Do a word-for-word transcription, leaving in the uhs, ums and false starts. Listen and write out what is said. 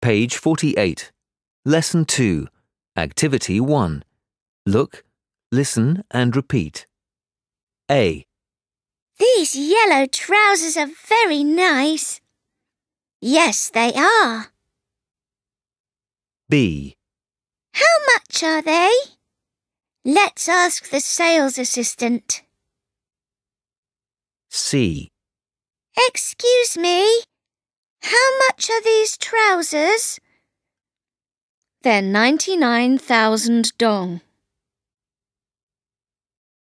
Page forty-eight. Lesson two. Activity one. Look, listen and repeat. A. These yellow trousers are very nice. Yes, they are. B. How much are they? Let's ask the sales assistant. C. Excuse me, how much are these trousers? They're ninety-nine thousand dong.